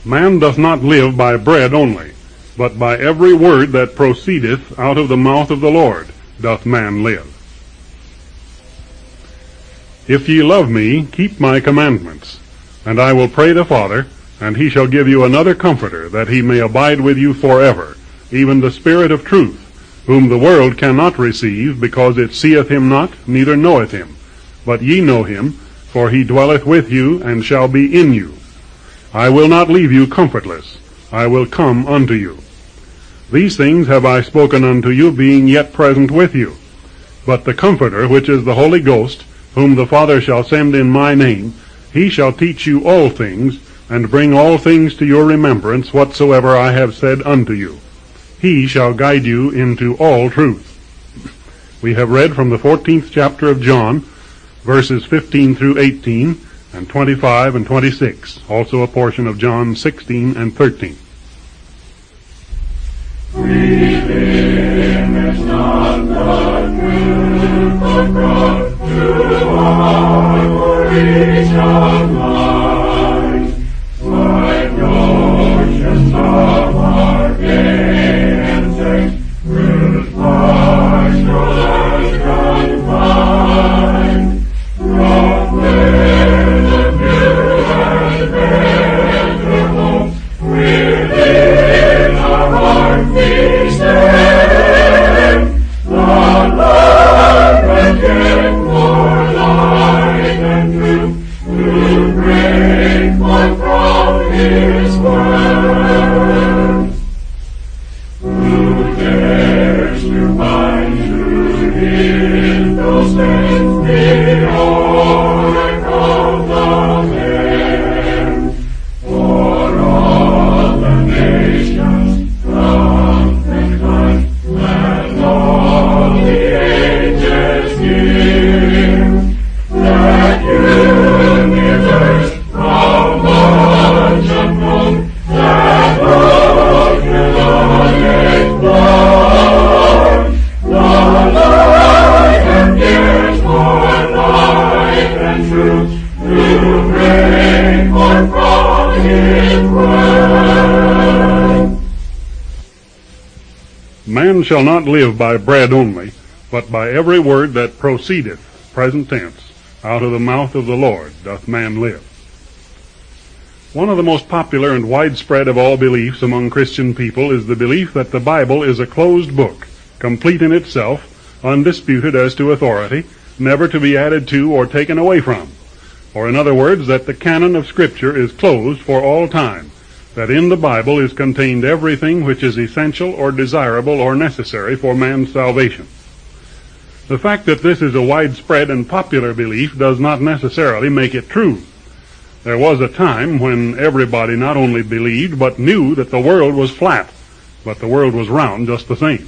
Man doth not live by bread only, but by every word that proceedeth out of the mouth of the Lord doth man live. If ye love me, keep my commandments. And I will pray the Father, and he shall give you another Comforter, that he may abide with you forever, even the Spirit of truth, whom the world cannot receive, because it seeth him not, neither knoweth him. But ye know him, for he dwelleth with you, and shall be in you. I will not leave you comfortless. I will come unto you. These things have I spoken unto you, being yet present with you. But the Comforter, which is the Holy Ghost, whom the Father shall send in my name, he shall teach you all things, and bring all things to your remembrance whatsoever I have said unto you. He shall guide you into all truth. We have read from the 14th chapter of John, verses 15 through 18, and 25 and 26, also a portion of John 16 and 13. Redeem is not the truth of God to our each of mine, like oceans of our gain and thanks, with flies your confined, from there the pure and better home, within our heart we stand, the love and yet more light and truth, to bring forth from his word. Who dares to bind to him those things the oracle of heaven? For all the nations come and climb, and all the ages give, that universe from much unknown, that love will explode, the light and yet more light and truth, to bring forth from his word. Man shall not live by bread only, but by every word that proceedeth, present tense, out of the mouth of the Lord doth man live. One of the most popular and widespread of all beliefs among Christian people is the belief that the Bible is a closed book, complete in itself, undisputed as to authority, never to be added to or taken away from. Or in other words, that the canon of Scripture is closed for all time, that in the Bible is contained everything which is essential or desirable or necessary for man's salvation. The fact that this is a widespread and popular belief does not necessarily make it true. There was a time when everybody not only believed but knew that the world was flat, but the world was round just the same.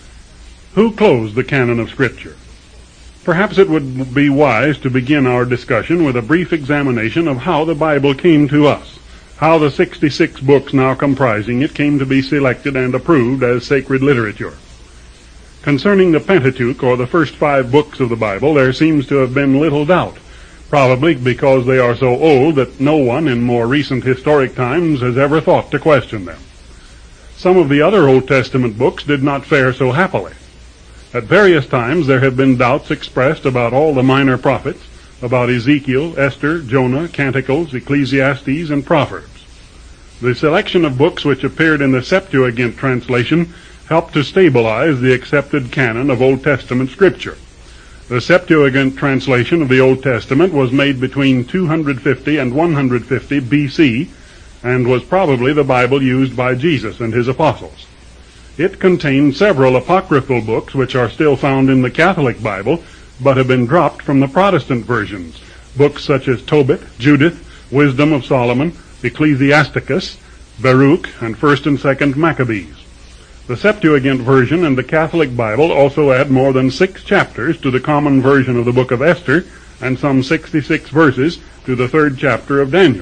Who closed the canon of Scripture? Perhaps it would be wise to begin our discussion with a brief examination of how the Bible came to us, how the 66 books now comprising it came to be selected and approved as sacred literature. Concerning the Pentateuch, or the first 5 books of the Bible, there seems to have been little doubt, probably because they are so old that no one in more recent historic times has ever thought to question them. Some of the other Old Testament books did not fare so happily. At various times there have been doubts expressed about all the minor prophets, about Ezekiel, Esther, Jonah, Canticles, Ecclesiastes, and Proverbs. The selection of books which appeared in the Septuagint translation helped to stabilize the accepted canon of Old Testament Scripture. The Septuagint translation of the Old Testament was made between 250 and 150 B.C. and was probably the Bible used by Jesus and his apostles. It contained several apocryphal books which are still found in the Catholic Bible, but have been dropped from the Protestant versions. Books such as Tobit, Judith, Wisdom of Solomon, Ecclesiasticus, Baruch, and 1st and 2nd Maccabees. The Septuagint version and the Catholic Bible also add more than 6 chapters to the common version of the book of Esther, and some 66 verses to the 3rd chapter of Daniel.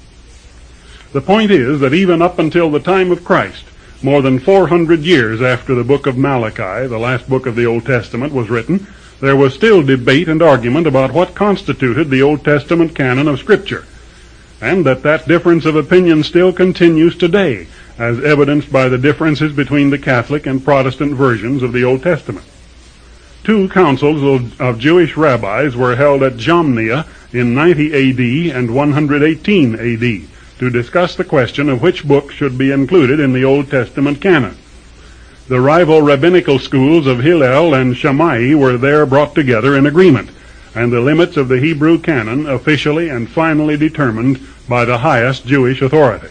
The point is that even up until the time of Christ, more than 400 years after the book of Malachi, the last book of the Old Testament, was written, there was still debate and argument about what constituted the Old Testament canon of Scripture. and that difference of opinion still continues today, as evidenced by the differences between the Catholic and Protestant versions of the Old Testament. 2 councils of Jewish rabbis were held at Jamnia in 90 A.D. and 118 A.D. to discuss the question of which book should be included in the Old Testament canon. The rival rabbinical schools of Hillel and Shammai were there brought together in agreement, and the limits of the Hebrew canon officially and finally determined by the highest Jewish authority.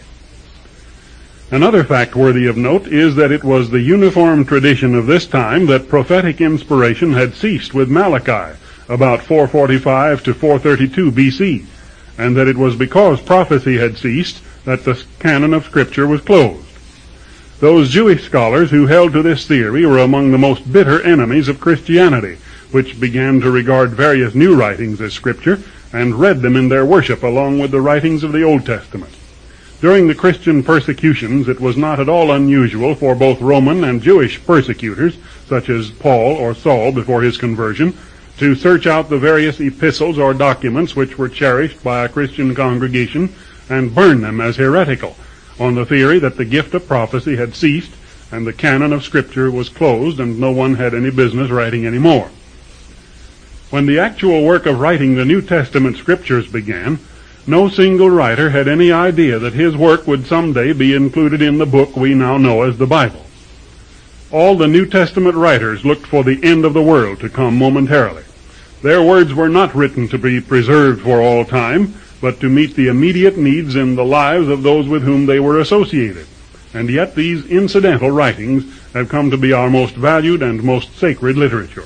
Another fact worthy of note is that it was the uniform tradition of this time that prophetic inspiration had ceased with Malachi about 445 to 432 B.C., and that it was because prophecy had ceased that the canon of Scripture was closed. Those Jewish scholars who held to this theory were among the most bitter enemies of Christianity, which began to regard various new writings as Scripture and read them in their worship along with the writings of the Old Testament. During the Christian persecutions, it was not at all unusual for both Roman and Jewish persecutors, such as Paul or Saul before his conversion, to search out the various epistles or documents which were cherished by a Christian congregation and burn them as heretical, on the theory that the gift of prophecy had ceased and the canon of Scripture was closed and no one had any business writing any more. When the actual work of writing the New Testament Scriptures began, no single writer had any idea that his work would someday be included in the book we now know as the Bible. All the New Testament writers looked for the end of the world to come momentarily. Their words were not written to be preserved for all time, but to meet the immediate needs in the lives of those with whom they were associated. And yet these incidental writings have come to be our most valued and most sacred literature.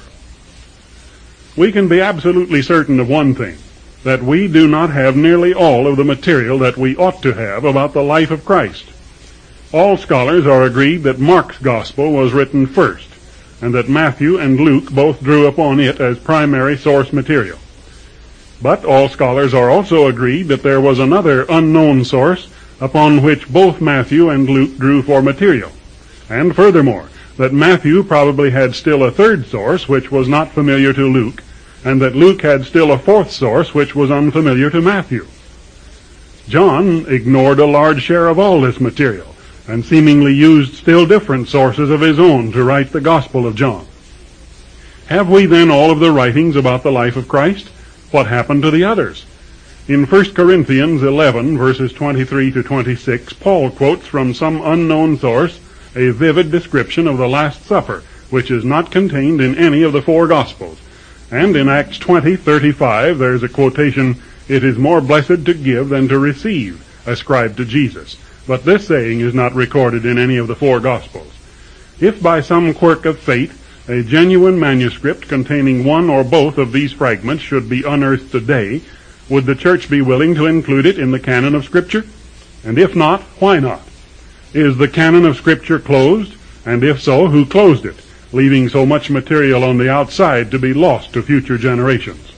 We can be absolutely certain of one thing, that we do not have nearly all of the material that we ought to have about the life of Christ. All scholars are agreed that Mark's gospel was written first, and that Matthew and Luke both drew upon it as primary source material. But all scholars are also agreed that there was another unknown source upon which both Matthew and Luke drew for material. And furthermore, that Matthew probably had still a third source which was not familiar to Luke, and that Luke had still a fourth source which was unfamiliar to Matthew. John ignored a large share of all this material, and seemingly used still different sources of his own to write the Gospel of John. Have we then all of the writings about the life of Christ? What happened to the others? In 1 Corinthians 11, verses 23 to 26, Paul quotes from some unknown source a vivid description of the Last Supper, which is not contained in any of the 4 Gospels. And in Acts 20:35, there's a quotation, "It is more blessed to give than to receive," ascribed to Jesus. But this saying is not recorded in any of the 4 Gospels. If by some quirk of fate a genuine manuscript containing one or both of these fragments should be unearthed today, would the Church be willing to include it in the canon of Scripture? And if not, why not? Is the canon of Scripture closed? And if so, who closed it, leaving so much material on the outside to be lost to future generations?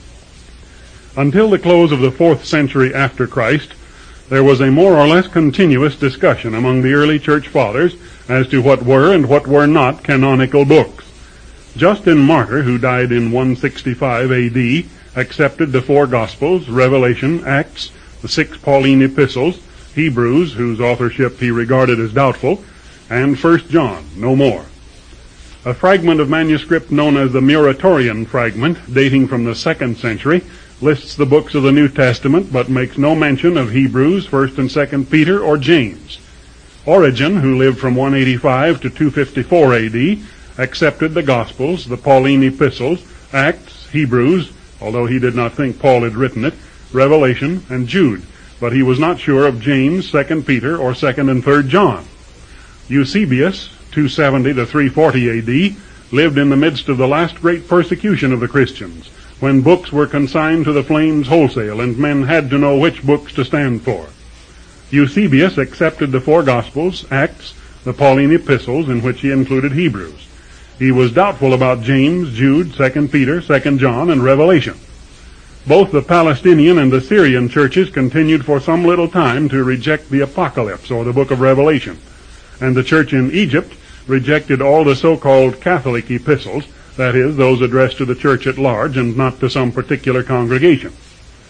Until the close of the 4th century after Christ, there was a more or less continuous discussion among the early church fathers as to what were and what were not canonical books. Justin Martyr, who died in 165 A.D., accepted the 4 Gospels, Revelation, Acts, the 6 Pauline epistles, Hebrews, whose authorship he regarded as doubtful, and 1 John, no more. A fragment of manuscript known as the Muratorian fragment, dating from the 2nd century, lists the books of the New Testament, but makes no mention of Hebrews, 1st and 2nd Peter, or James. Origen, who lived from 185 to 254 A.D., accepted the Gospels, the Pauline epistles, Acts, Hebrews, although he did not think Paul had written it, Revelation, and Jude, but he was not sure of James, 2nd Peter, or 2nd and 3rd John. Eusebius, 270 to 340 A.D., lived in the midst of the last great persecution of the Christians, when books were consigned to the flames wholesale and men had to know which books to stand for. Eusebius accepted the 4 Gospels, Acts, the Pauline epistles, in which he included Hebrews. He was doubtful about James, Jude, 2 Peter, 2 John, and Revelation. Both the Palestinian and the Syrian churches continued for some little time to reject the Apocalypse, or the book of Revelation, and the church in Egypt rejected all the so-called Catholic epistles, that is, those addressed to the church at large and not to some particular congregation.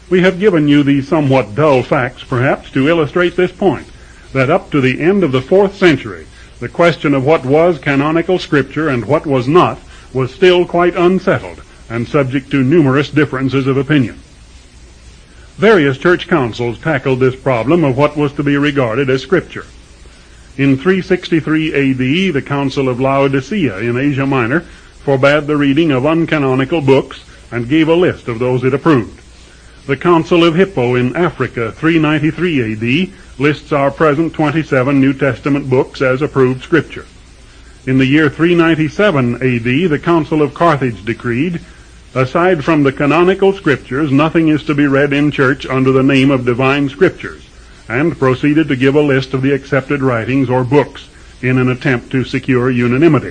We have given you these somewhat dull facts, perhaps, to illustrate this point, that up to the end of the 4th century, the question of what was canonical Scripture and what was not was still quite unsettled and subject to numerous differences of opinion. Various church councils tackled this problem of what was to be regarded as Scripture. In 363 A.D., the Council of Laodicea in Asia Minor forbade the reading of uncanonical books and gave a list of those it approved. The Council of Hippo in Africa, 393 A.D., lists our present 27 New Testament books as approved Scripture. In the year 397 A.D., the Council of Carthage decreed, aside from the canonical Scriptures, nothing is to be read in church under the name of divine Scriptures, and proceeded to give a list of the accepted writings or books in an attempt to secure unanimity.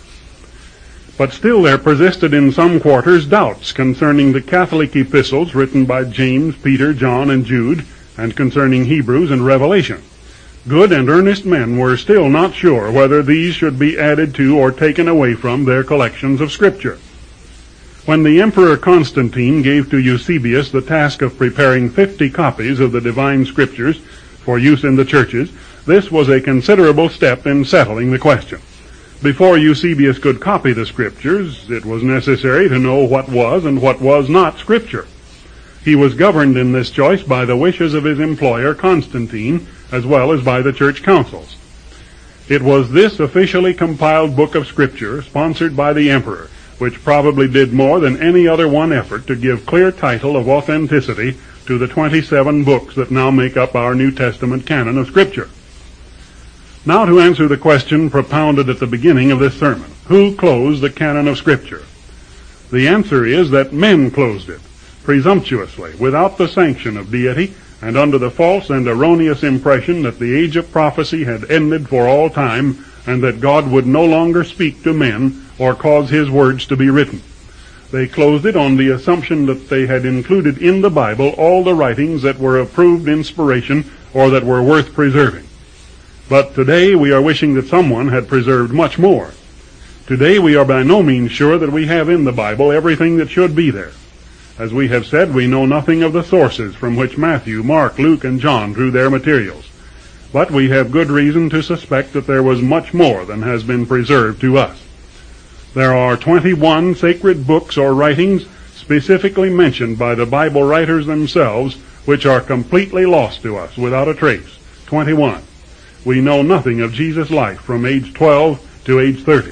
But still there persisted in some quarters doubts concerning the Catholic epistles written by James, Peter, John, and Jude, and concerning Hebrews and Revelation. Good and earnest men were still not sure whether these should be added to or taken away from their collections of Scripture. When the Emperor Constantine gave to Eusebius the task of preparing 50 copies of the divine Scriptures for use in the churches, this was a considerable step in settling the question. Before Eusebius could copy the Scriptures, it was necessary to know what was and what was not Scripture. He was governed in this choice by the wishes of his employer, Constantine, as well as by the church councils. It was this officially compiled book of Scripture, sponsored by the emperor, which probably did more than any other one effort to give clear title of authenticity to the 27 books that now make up our New Testament canon of Scripture. Now to answer the question propounded at the beginning of this sermon, who closed the canon of Scripture? The answer is that men closed it, presumptuously, without the sanction of deity, and under the false and erroneous impression that the age of prophecy had ended for all time, and that God would no longer speak to men or cause his words to be written. They closed it on the assumption that they had included in the Bible all the writings that were of proved inspiration or that were worth preserving. But today we are wishing that someone had preserved much more. Today we are by no means sure that we have in the Bible everything that should be there. As we have said, we know nothing of the sources from which Matthew, Mark, Luke, and John drew their materials. But we have good reason to suspect that there was much more than has been preserved to us. There are 21 sacred books or writings specifically mentioned by the Bible writers themselves, which are completely lost to us without a trace. 21. We know nothing of Jesus' life from age 12 to age 30.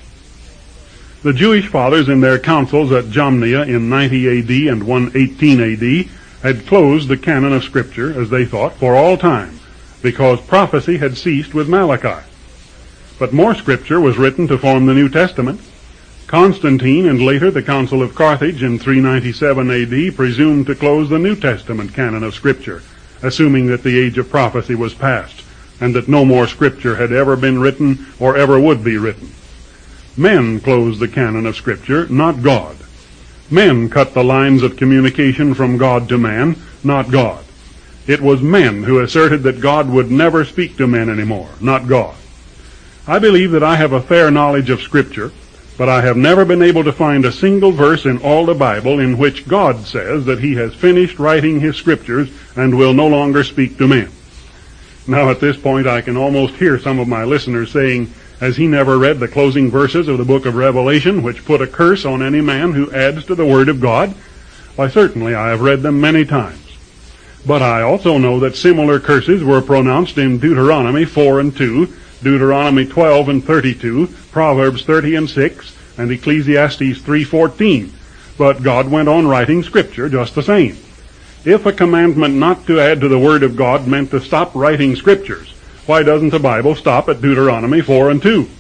The Jewish fathers in their councils at Jamnia in 90 A.D. and 118 A.D. had closed the canon of Scripture, as they thought, for all time, because prophecy had ceased with Malachi. But more Scripture was written to form the New Testament. Constantine and later the Council of Carthage in 397 A.D. presumed to close the New Testament canon of Scripture, assuming that the age of prophecy was past, and that no more Scripture had ever been written or ever would be written. Men closed the canon of Scripture, not God. Men cut the lines of communication from God to man, not God. It was men who asserted that God would never speak to men anymore, not God. I believe that I have a fair knowledge of Scripture, but I have never been able to find a single verse in all the Bible in which God says that he has finished writing his Scriptures and will no longer speak to men. Now at this point I can almost hear some of my listeners saying, has he never read the closing verses of the book of Revelation, which put a curse on any man who adds to the Word of God? Why, certainly I have read them many times. But I also know that similar curses were pronounced in Deuteronomy 4 and 2, Deuteronomy 12 and 32, Proverbs 30 and 6, and Ecclesiastes 3:14. But God went on writing Scripture just the same. If a commandment not to add to the Word of God meant to stop writing Scriptures, why doesn't the Bible stop at Deuteronomy 4 and 2?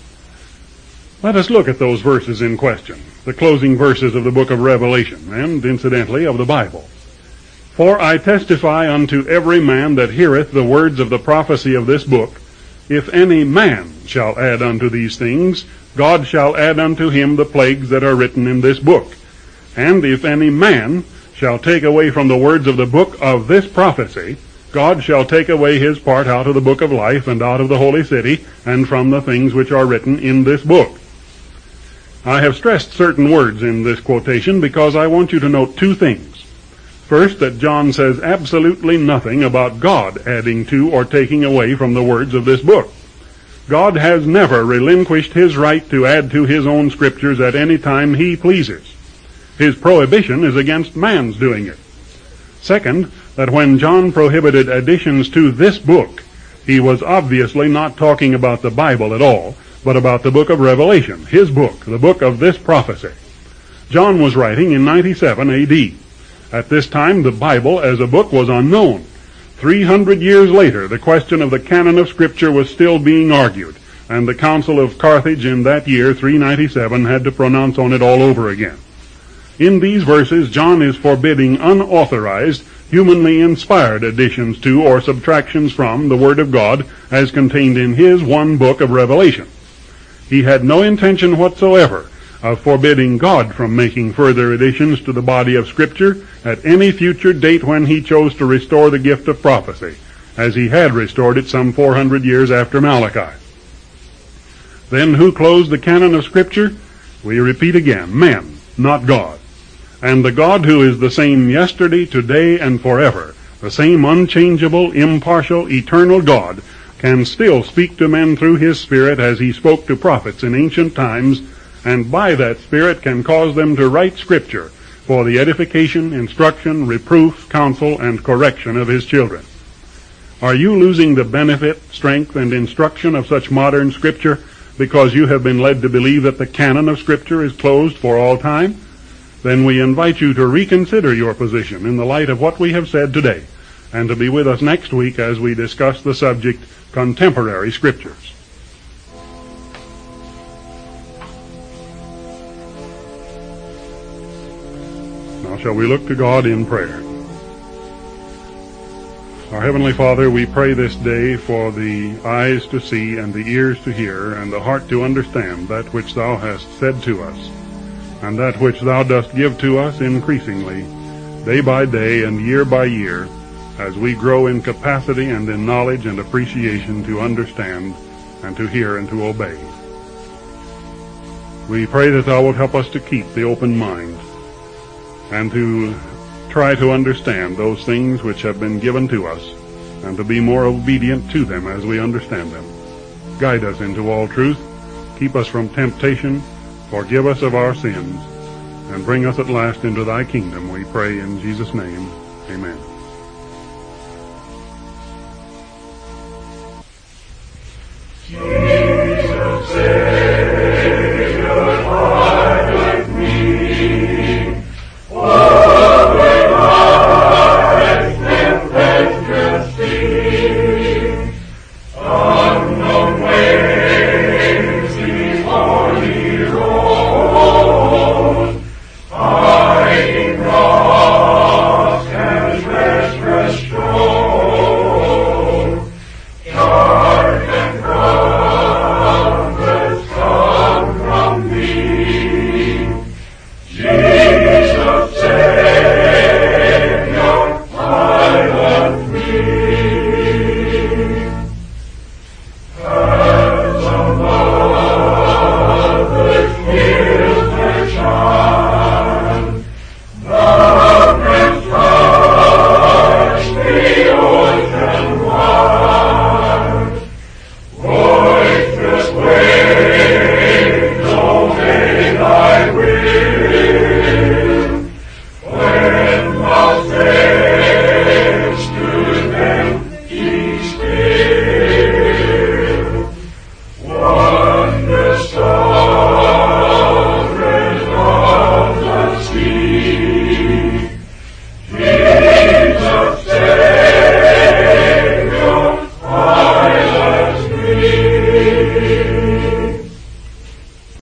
Let us look at those verses in question, the closing verses of the book of Revelation, and, incidentally, of the Bible. For I testify unto every man that heareth the words of the prophecy of this book, if any man shall add unto these things, God shall add unto him the plagues that are written in this book. And if any man shall take away from the words of the book of this prophecy, God shall take away his part out of the book of life and out of the holy city and from the things which are written in this book. I have stressed certain words in this quotation because I want you to note two things. First, that John says absolutely nothing about God adding to or taking away from the words of this book. God has never relinquished his right to add to his own scriptures at any time he pleases. His prohibition is against man's doing it. Second, that when John prohibited additions to this book, he was obviously not talking about the Bible at all, but about the book of Revelation, his book, the book of this prophecy. John was writing in 97 A.D. At this time, the Bible as a book was unknown. 300 years later, the question of the canon of Scripture was still being argued, and the Council of Carthage in that year, 397, had to pronounce on it all over again. In these verses, John is forbidding unauthorized, humanly inspired additions to or subtractions from the Word of God as contained in his one book of Revelation. He had no intention whatsoever of forbidding God from making further additions to the body of Scripture at any future date when he chose to restore the gift of prophecy, as he had restored it some 400 years after Malachi. Then who closed the canon of Scripture? We repeat again, men, not God. And the God who is the same yesterday, today, and forever, the same unchangeable, impartial, eternal God, can still speak to men through his Spirit as he spoke to prophets in ancient times, and by that Spirit can cause them to write Scripture for the edification, instruction, reproof, counsel, and correction of his children. Are you losing the benefit, strength, and instruction of such modern Scripture because you have been led to believe that the canon of Scripture is closed for all time? Then we invite you to reconsider your position in the light of what we have said today, and to be with us next week as we discuss the subject, Contemporary Scriptures. Now shall we look to God in prayer. Our Heavenly Father, we pray this day for the eyes to see and the ears to hear and the heart to understand that which Thou hast said to us, and that which Thou dost give to us increasingly, day by day and year by year, as we grow in capacity and in knowledge and appreciation to understand and to hear and to obey. We pray that Thou wilt help us to keep the open mind and to try to understand those things which have been given to us and to be more obedient to them as we understand them. Guide us into all truth, keep us from temptation, forgive us of our sins, and bring us at last into Thy kingdom, we pray in Jesus' name. Amen.